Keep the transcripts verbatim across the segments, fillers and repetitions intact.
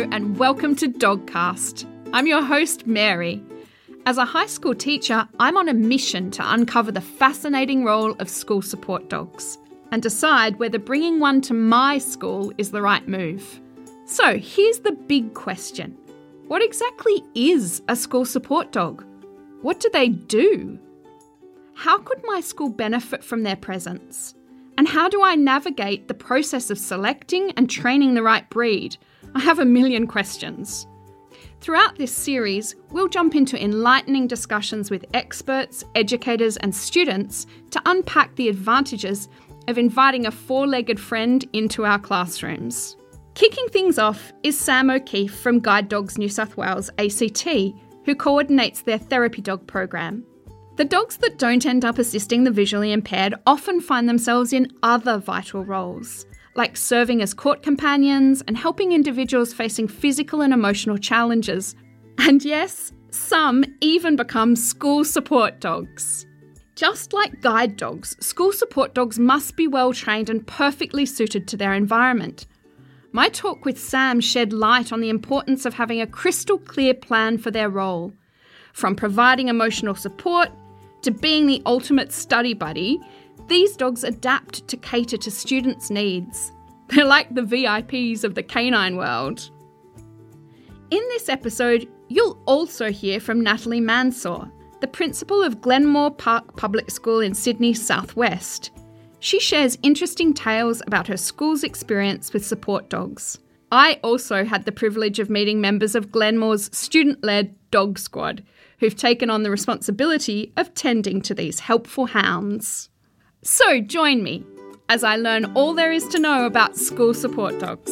and welcome to Dogcast. I'm your host, Mary. As a high school teacher, I'm on a mission to uncover the fascinating role of school support dogs and decide whether bringing one to my school is the right move. So here's the big question. What exactly is a school support dog? What do they do? How could my school benefit from their presence? And how do I navigate the process of selecting and training the right breed? I have a million questions. Throughout this series, we'll jump into enlightening discussions with experts, educators and students to unpack the advantages of inviting a four-legged friend into our classrooms. Kicking things off is Sam O'Keefe from Guide Dogs New South Wales A C T, who coordinates their therapy dog program. The dogs that don't end up assisting the visually impaired often find themselves in other vital roles, like serving as court companions and helping individuals facing physical and emotional challenges. And yes, some even become school support dogs. Just like guide dogs, school support dogs must be well trained and perfectly suited to their environment. My talk with Sam shed light on the importance of having a crystal clear plan for their role. From providing emotional support to being the ultimate study buddy, these dogs adapt to cater to students' needs. They're like the V I Ps of the canine world. In this episode, you'll also hear from Natalie Mansour, the principal of Glenmore Park Public School in Sydney's southwest. She shares interesting tales about her school's experience with support dogs. I also had the privilege of meeting members of Glenmore's student-led dog squad, who've taken on the responsibility of tending to these helpful hounds. So join me as I learn all there is to know about school support dogs.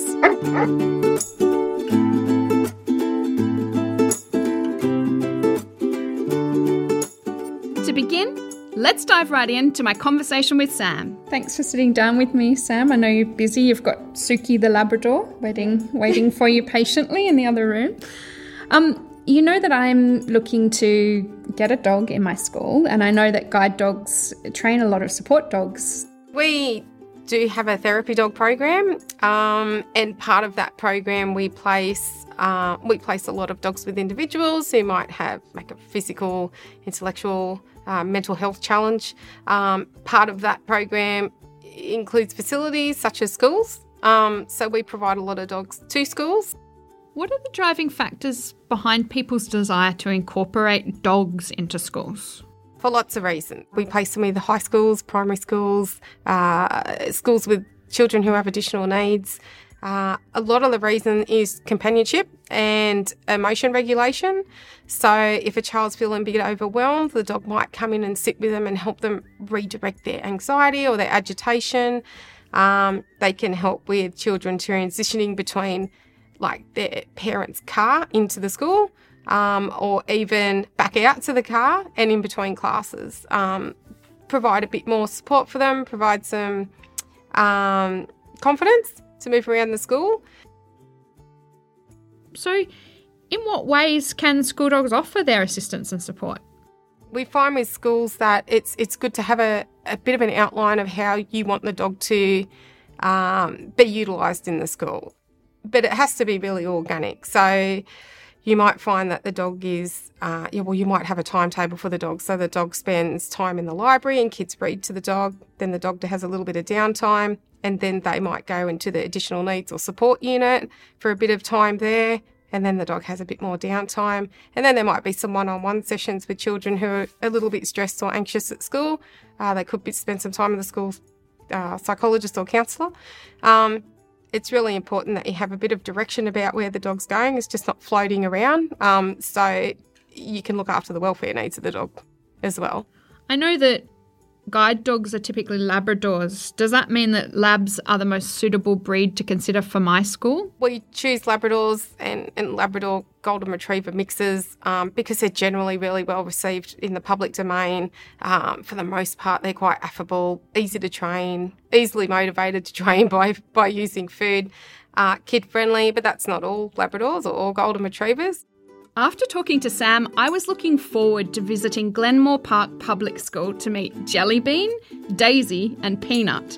To begin, let's dive right into my conversation with Sam. Thanks for sitting down with me, Sam. I know you're busy. You've got Suki the Labrador waiting waiting for you patiently in the other room. Um, you know that I'm looking to get a dog in my school, and I know that guide dogs train a lot of support dogs. We do have a therapy dog program, um, and part of that program we place uh, we place a lot of dogs with individuals who might have like a physical, intellectual, uh, mental health challenge. Um, part of that program includes facilities such as schools, um, so we provide a lot of dogs to schools. What are the driving factors behind people's desire to incorporate dogs into schools? For lots of reasons. We place them in the high schools, primary schools, uh, schools with children who have additional needs. Uh, a lot of the reason is companionship and emotion regulation. So if a child's feeling a bit overwhelmed, the dog might come in and sit with them and help them redirect their anxiety or their agitation. Um, they can help with children transitioning between like their parents' car into the school, um, or even back out to the car and in between classes. Um, provide a bit more support for them, provide some um, confidence to move around the school. So in what ways can school dogs offer their assistance and support? We find with schools that it's it's good to have a, a bit of an outline of how you want the dog to um, be utilised in the school. But it has to be really organic. So you might find that the dog is, uh, yeah, well, you might have a timetable for the dog. So the dog spends time in the library and kids read to the dog. Then the dog has a little bit of downtime, and then they might go into the additional needs or support unit for a bit of time there. And then the dog has a bit more downtime. And then there might be some one-on-one sessions with children who are a little bit stressed or anxious at school. Uh, they could be, spend some time with the school uh, psychologist or counsellor. Um, It's really important that you have a bit of direction about where the dog's going. It's just not floating around. Um, so you can look after the welfare needs of the dog as well. I know that guide dogs are typically Labradors. Does that mean that Labs are the most suitable breed to consider for my school? We choose Labradors and, and Labrador Golden Retriever mixes um, because they're generally really well received in the public domain. Um, for the most part, they're quite affable, easy to train, easily motivated to train by, by using food, uh, kid-friendly, but that's not all Labradors or all Golden Retrievers. After talking to Sam, I was looking forward to visiting Glenmore Park Public School to meet Jellybean, Daisy and Peanut.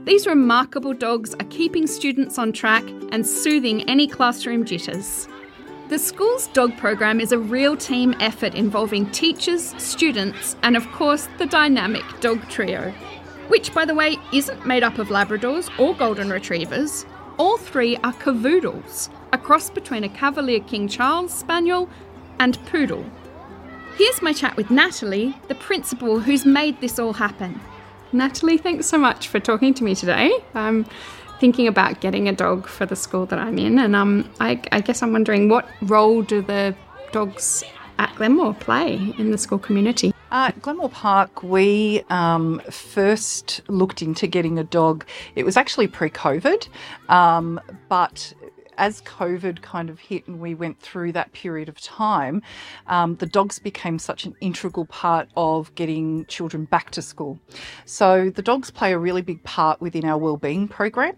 These remarkable dogs are keeping students on track and soothing any classroom jitters. The school's dog program is a real team effort involving teachers, students, and of course the dynamic dog trio, which, by the way, isn't made up of Labradors or Golden Retrievers. All three are Cavoodles, a cross between a Cavalier King Charles Spaniel and Poodle. Here's my chat with Natalie, the principal who's made this all happen. Natalie, thanks so much for talking to me today. I'm thinking about getting a dog for the school that I'm in, and um, I, I guess I'm wondering, what role do the dogs at Glenmore play in the school community? Uh, at Glenmore Park, we um, first looked into getting a dog. It was actually pre-COVID, um, but as COVID kind of hit and we went through that period of time, um, the dogs became such an integral part of getting children back to school. So the dogs play a really big part within our wellbeing program,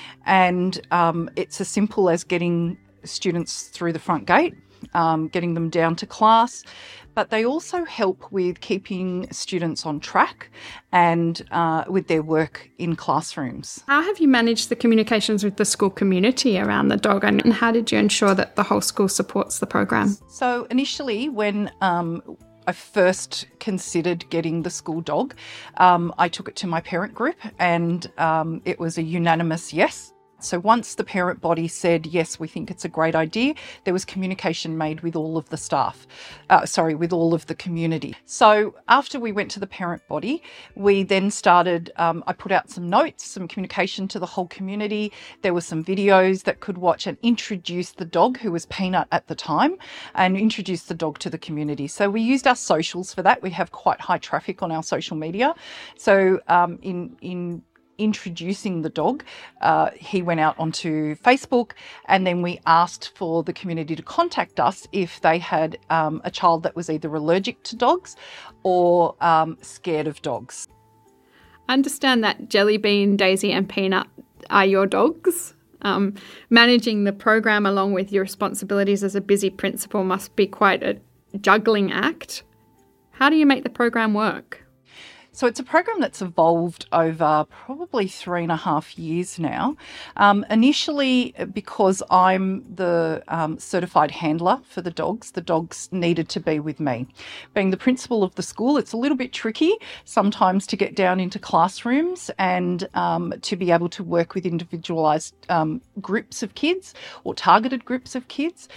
and um, it's as simple as getting students through the front gate, um, getting them down to class, but they also help with keeping students on track and uh, with their work in classrooms. How have you managed the communications with the school community around the dog, and how did you ensure that the whole school supports the program? So initially, when um, I first considered getting the school dog, um, I took it to my parent group, and um, it was a unanimous yes. So once the parent body said, yes, we think it's a great idea, there was communication made with all of the staff, uh, sorry, with all of the community. So after we went to the parent body, we then started, um, I put out some notes, some communication to the whole community. There were some videos that could watch and introduce the dog, who was Peanut at the time, and introduce the dog to the community. So we used our socials for that. We have quite high traffic on our social media. So um, in, in introducing the dog, uh, he went out onto Facebook, and then we asked for the community to contact us if they had um, a child that was either allergic to dogs or um, scared of dogs. I understand that Jellybean, Daisy and Peanut are your dogs. Um, managing the program along with your responsibilities as a busy principal must be quite a juggling act. How do you make the program work? So it's a program that's evolved over probably three and a half years now. Um, initially, because I'm the um, certified handler for the dogs, the dogs needed to be with me. Being the principal of the school, it's a little bit tricky sometimes to get down into classrooms and um, to be able to work with individualised um, groups of kids or targeted groups of kids.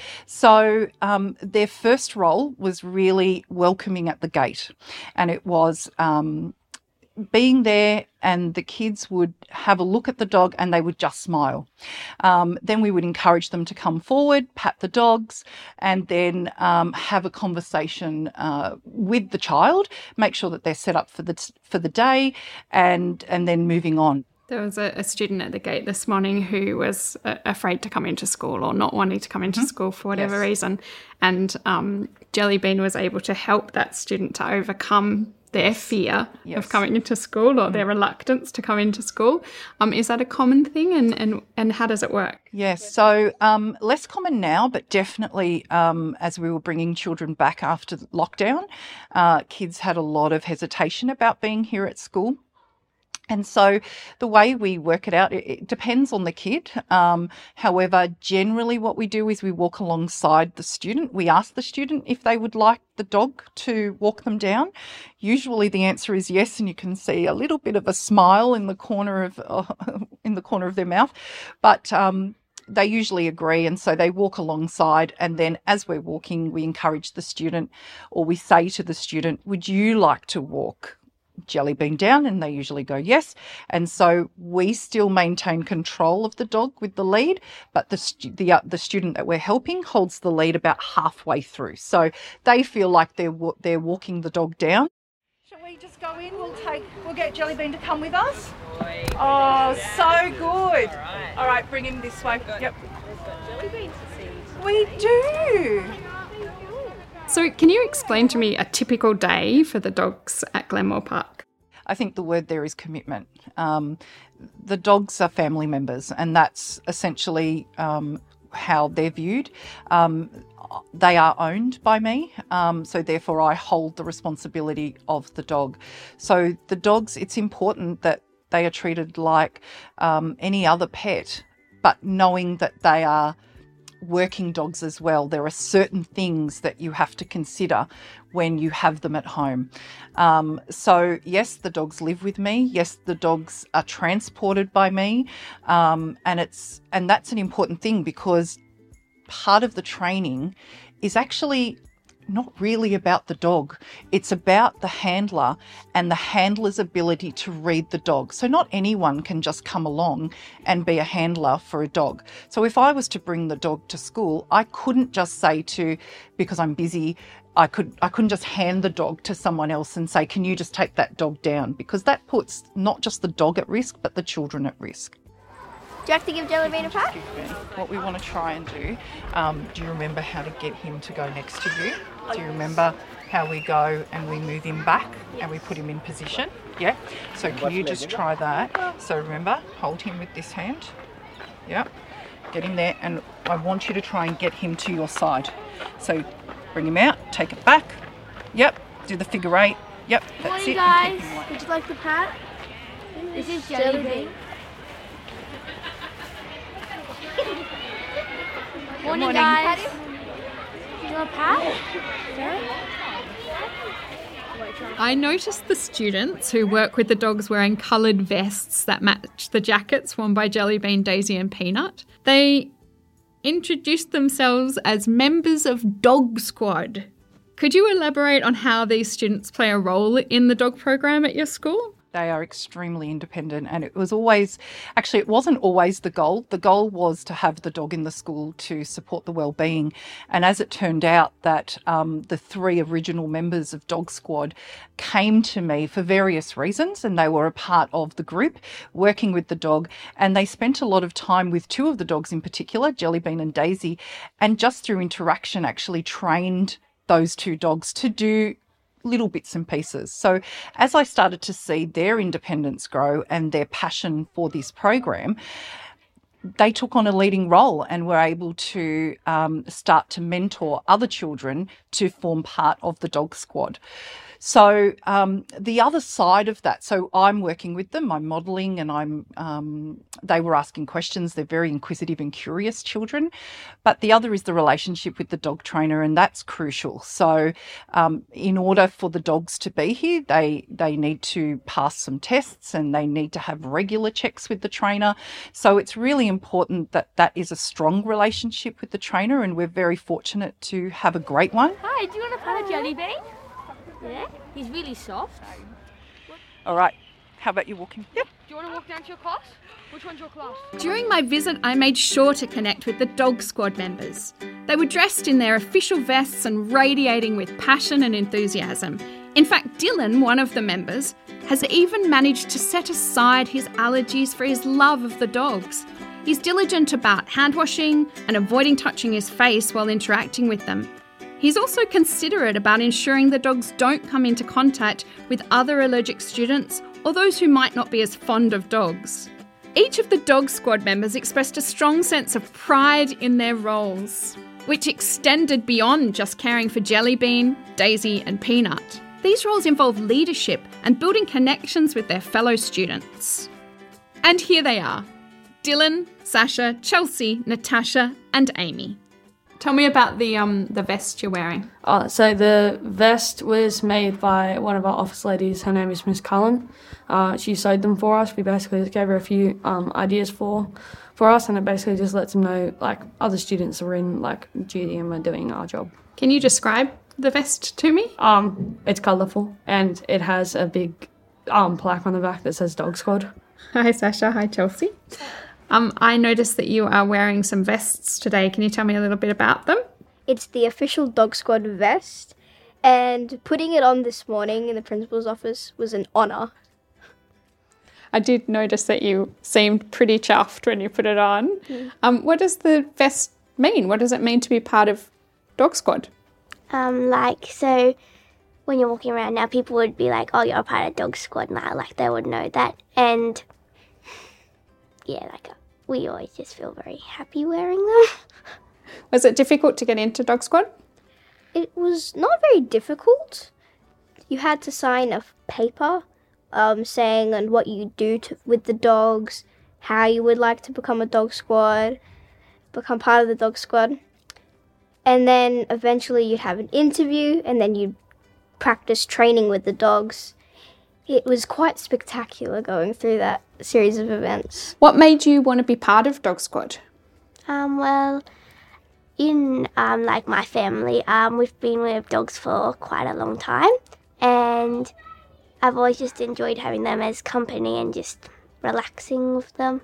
So um, their first role was really welcoming at the gate, and it was um, being there, and the kids would have a look at the dog and they would just smile. Um, then we would encourage them to come forward, pat the dogs, and then um, have a conversation uh, with the child, make sure that they're set up for the for the day, and and then moving on. There was a, a student at the gate this morning who was uh, afraid to come into school or not wanting to come into mm-hmm. school for whatever yes. reason, and um, Jellybean was able to help that student to overcome their fear yes. of coming into school or their reluctance to come into school. Um, is that a common thing, and, and, and how does it work? Yes, so um, less common now, but definitely um, as we were bringing children back after lockdown, uh, kids had a lot of hesitation about being here at school. And so the way we work it out, it, it depends on the kid. Um, however, generally what we do is we walk alongside the student. We ask the student if they would like the dog to walk them down. Usually the answer is yes, and you can see a little bit of a smile in the corner of uh, in the corner of their mouth. But um, they usually agree, and so they walk alongside, and then as we're walking, we encourage the student, or we say to the student, would you like to walk Jellybean down? And they usually go yes. And so we still maintain control of the dog with the lead, but the stu- the uh, the student that we're helping holds the lead about halfway through, so they feel like they're wa- they're walking the dog down. Shall we just go in? We'll take we'll get Jellybean to come with us. Oh, so good. All right, All right bring him this way. Yep. Jellybean to see. We do. So can you explain to me a typical day for the dogs at Glenmore Park? I think the word there is commitment. Um, the dogs are family members, and that's essentially um, how they're viewed. Um, they are owned by me, um, so therefore I hold the responsibility of the dog. So the dogs, it's important that they are treated like um, any other pet, but knowing that they are working dogs as well. There are certain things that you have to consider when you have them at home. Um, so yes, the dogs live with me. Yes, the dogs are transported by me. Um, and it's, and that's an important thing, because part of the training is actually not really about the dog. It's about the handler and the handler's ability to read the dog. So not anyone can just come along and be a handler for a dog. So if I was to bring the dog to school, I couldn't just say to, because I'm busy, I could I couldn't just hand the dog to someone else and say, can you just take that dog down? Because that puts not just the dog at risk, but the children at risk. Do you have to give Jellybean a pat? What we want to try and do, um, do you remember how to get him to go next to you? Do you remember how we go and we move him back and we put him in position? Yeah. So can you just try that? So remember, hold him with this hand. Yep. Get him there, and I want you to try and get him to your side. So bring him out, take it back. Yep. Do the figure eight. Yep. That's Morning, it. guys. Would you like the pat? This is Jellybean. Morning, morning, guys. You want a pat? I noticed the students who work with the dogs wearing coloured vests that match the jackets worn by Jellybean, Daisy and Peanut. They introduced themselves as members of Dog Squad. Could you elaborate on how these students play a role in the dog program at your school? They are extremely independent, and it was always, actually it wasn't always the goal. The goal was to have the dog in the school to support the well-being. And as it turned out that um, the three original members of Dog Squad came to me for various reasons, and they were a part of the group working with the dog, and they spent a lot of time with two of the dogs in particular, Jellybean and Daisy, and just through interaction actually trained those two dogs to do little bits and pieces. So as I started to see their independence grow and their passion for this program, they took on a leading role and were able to um, start to mentor other children to form part of the Dog Squad. So um, the other side of that, so I'm working with them, I'm modelling, and I'm. Um, they were asking questions. They're very inquisitive and curious children. But the other is the relationship with the dog trainer, and that's crucial. So um, in order for the dogs to be here, they they need to pass some tests and they need to have regular checks with the trainer. So it's really important that that is a strong relationship with the trainer, and we're very fortunate to have a great one. Hi, do you want a pat of Jellybean? Yeah, he's really soft. All right. How about you walking? Yep. Do you want to walk down to your class? Which one's your class? During my visit, I made sure to connect with the Dog Squad members. They were dressed in their official vests and radiating with passion and enthusiasm. In fact, Dylan, one of the members, has even managed to set aside his allergies for his love of the dogs. He's diligent about hand washing and avoiding touching his face while interacting with them. He's also considerate about ensuring the dogs don't come into contact with other allergic students or those who might not be as fond of dogs. Each of the Dog Squad members expressed a strong sense of pride in their roles, which extended beyond just caring for Jellybean, Daisy and Peanut. These roles involve leadership and building connections with their fellow students. And here they are, Dylan, Sasha, Chelsea, Natasha and Amy. Tell me about the um the vest you're wearing. Oh, so the vest was made by one of our office ladies. Her name is Miss Cullen. Uh, she sewed them for us. We basically just gave her a few um, ideas for for us, and it basically just lets them know like other students are in like duty and we're doing our job. Can you describe the vest to me? Um, it's colourful and it has a big um plaque on the back that says Dog Squad. Hi Sasha, hi Chelsea. Um, I noticed that you are wearing some vests today. Can you tell me a little bit about them? It's the official Dog Squad vest, and putting it on this morning in the principal's office was an honour. I did notice that you seemed pretty chuffed when you put it on. Mm. Um, what does the vest mean? What does it mean to be part of Dog Squad? Um, like, so when you're walking around now, people would be like, oh, you're a part of Dog Squad now. Like, they would know that. And, yeah, like, we always just feel very happy wearing them. Was it difficult to get into Dog Squad? It was not very difficult. You had to sign a paper um, saying and what you do to, with the dogs, how you would like to become a dog squad, become part of the dog squad. And then eventually you'd have an interview and then you'd practice training with the dogs. It was quite spectacular going through that series of events. What made you want to be part of Dog Squad? Um, well, in um, like my family, um, we've been with dogs for quite a long time, and I've always just enjoyed having them as company and just relaxing with them.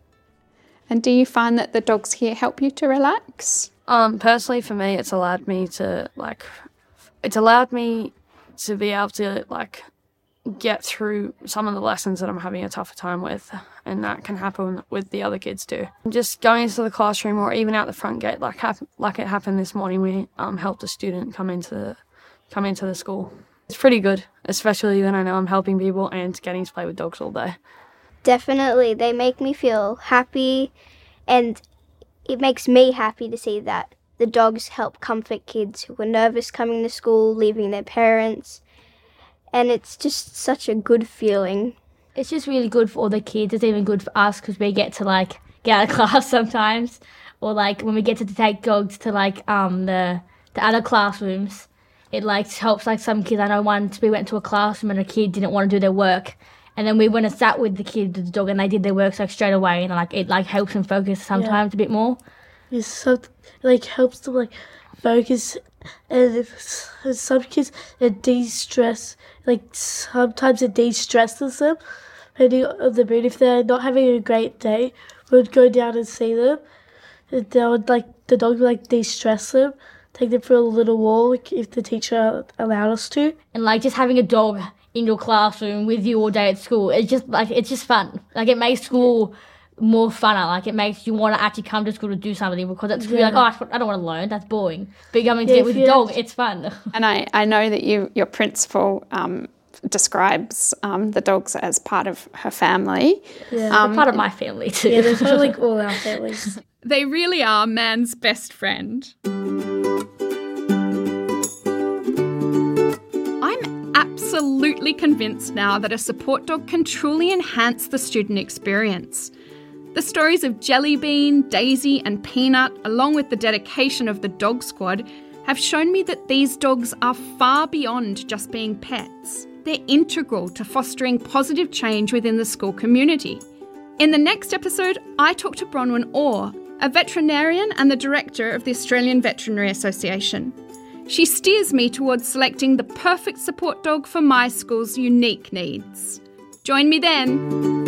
And do you find that the dogs here help you to relax? Um, personally, for me, it's allowed me to like, it's allowed me to be able to like get through some of the lessons that I'm having a tougher time with, and that can happen with the other kids too. Just going into the classroom or even out the front gate, like hap- like it happened this morning, we um, helped a student come into the, come into the school. It's pretty good, especially when I know I'm helping people and getting to play with dogs all day. Definitely, they make me feel happy, and it makes me happy to see that the dogs help comfort kids who are nervous coming to school, leaving their parents. And it's just such a good feeling. It's just really good for all the kids. It's even good for us because we get to like get out of class sometimes, or like when we get to take dogs to like um the the other classrooms. It like helps like some kids. I know once we went to a classroom and a kid didn't want to do their work, and then we went and sat with the kid, the dog, and they did their work like straight away, and like it like helps them focus sometimes yeah. a bit more. It's so like helps them like focus. And if some kids, it de-stress, like sometimes it de-stresses them, depending on the mood. If they're not having a great day, we'd go down and see them. And they would, like, the dog would, like, de-stress them, take them for a little walk if the teacher allowed us to. And, like, just having a dog in your classroom with you all day at school, it's just, like, it's just fun. Like, it makes school more funner. Like, it makes you want to actually come to school to do something, because at school yeah. you're like, oh, I don't want to learn, that's boring. But coming yeah, to it with a dog, it's fun. And I, I know that you your principal um, describes um, the dogs as part of her family. Yeah, um, part of my family too. Yeah, they're part of like all our families. They really are man's best friend. I'm absolutely convinced now that a support dog can truly enhance the student experience. The stories of Jellybean, Daisy and Peanut, along with the dedication of the Dog Squad, have shown me that these dogs are far beyond just being pets. They're integral to fostering positive change within the school community. In the next episode, I talk to Bronwyn Orr, a veterinarian and the director of the Australian Veterinary Association. She steers me towards selecting the perfect support dog for my school's unique needs. Join me then.